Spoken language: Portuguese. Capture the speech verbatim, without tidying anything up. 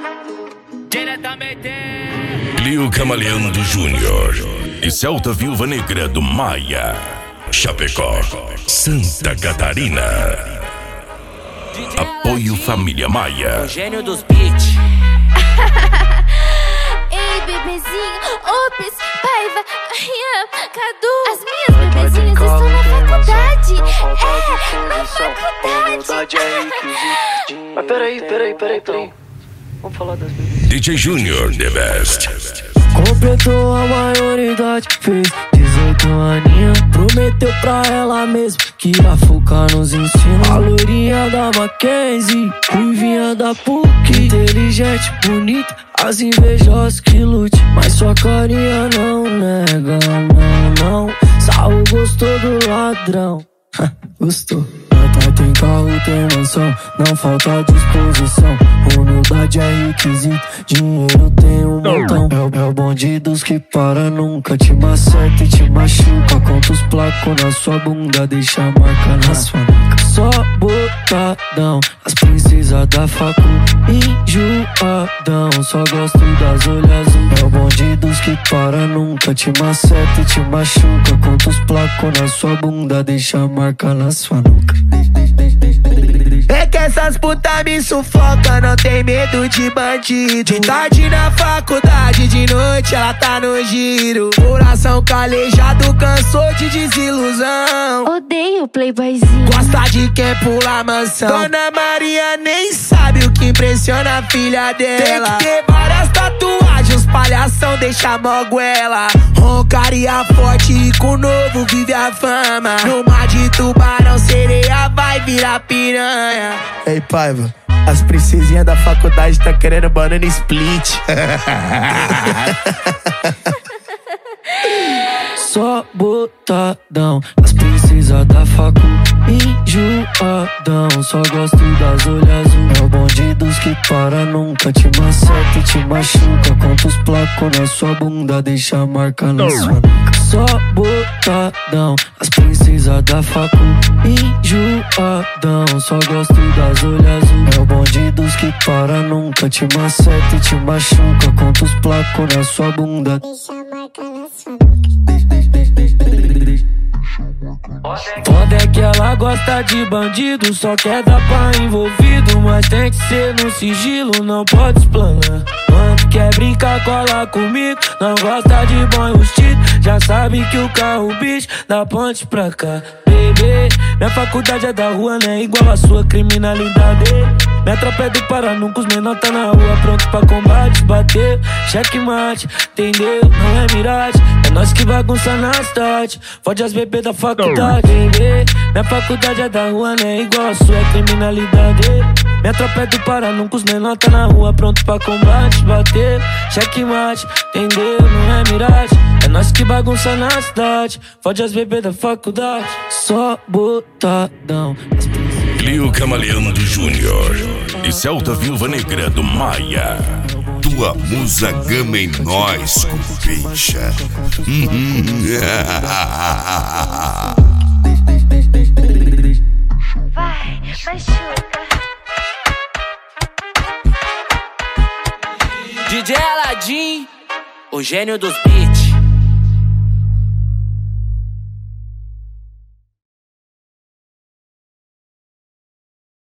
Diretamente Lio Camaleando Júnior e Celta Viúva Negra do Maia, Chapecó, Santa Catarina. Apoio Família Maia. O gênio dos beats. Ei, bebezinho, Ops, Paiva, Rian, Cadu. As minhas bebezinhas estão na faculdade. É, na faculdade. Mas peraí, peraí, peraí, peraí. Vamos falar das bebezinhas. D J Júnior, the best. Completou a maioridade, fez dezoito aninhos. Prometeu pra ela mesmo que ia focar nos ensinos. A loirinha da Mackenzie, ruivinha da P U C, inteligente, bonita, as invejosas que lute. Mas sua carinha não nega, não, não. Saul gostou do ladrão. Gostou. Nota tem carro, tem mansão, não falta disposição. Humildade é requisito, dinheiro tem um montão. É, é o bonde dos que para, nunca te maceta e te machuca. Conta os placos na sua bunda, deixa a marca na sua nuca. Só botadão, as princesas da facu, enjoadão. Só gosto das olhas azul. É o bonde dos que para, nunca te maceta e te machuca. Conta os placos na sua bunda, deixa a marca na sua nuca. É que essas putas me sufoca, não tem medo de bandido. De tarde na faculdade, de noite ela tá no giro. Coração calejado, cansou de desilusão. Odeio playboyzinho. Gosta de quem pula mansão. Dona Maria nem sabe o que impressiona a filha dela. Tem que ter várias tatuagens, os palhação deixa moguela. Roncaria forte e com novo vive a fama. No mar de tubarão, sereia vai virar piranha. Ei, Paiva, as princesinhas da faculdade tá querendo banana split. Só botadão, as princesas da facu, enjoadão. Só gosto das olhas azul. É o bonde dos que para, nunca te maceta e te machuca. Conta os placos na sua bunda, deixa a marca na sua nuca. Só botadão, as princesas da facu, enjoadão. Só gosto das olhas azul. É o bonde dos que para, nunca te maceta e te machuca. Conta os placos na sua bunda, Deixa a marca na sua nuca. Foda é que ela gosta de bandido, só quer dar pra envolvido. Mas tem que ser no sigilo, não pode explanar. Quando quer brincar, cola comigo, não gosta de bom enrustido. Já sabe que o carro bicho da ponte pra cá. Bebê, minha faculdade é da rua, não é igual a sua criminalidade. Minha tropa é do Pará, nunca os menor tá na rua, pronto pra combate. Bateu, checkmate, entendeu? Não é miragem, é nós que bagunça na cidade. Fode as bebês da faculdade, bebê. Minha faculdade é da rua, não é igual a sua criminalidade. Minha tropa é do Pará, nunca os menor tá na rua, pronto pra combate. Bateu, checkmate, entendeu? Não é miragem, é nós que bagunça na cidade. Fode as bebês da faculdade. Só botadão. Lio Camaleando Júnior e Celta Viúva Negra do Maia. Tua musa gama em nós, cupincha. Vai, machuca. D J Aladim, o gênio dos beats.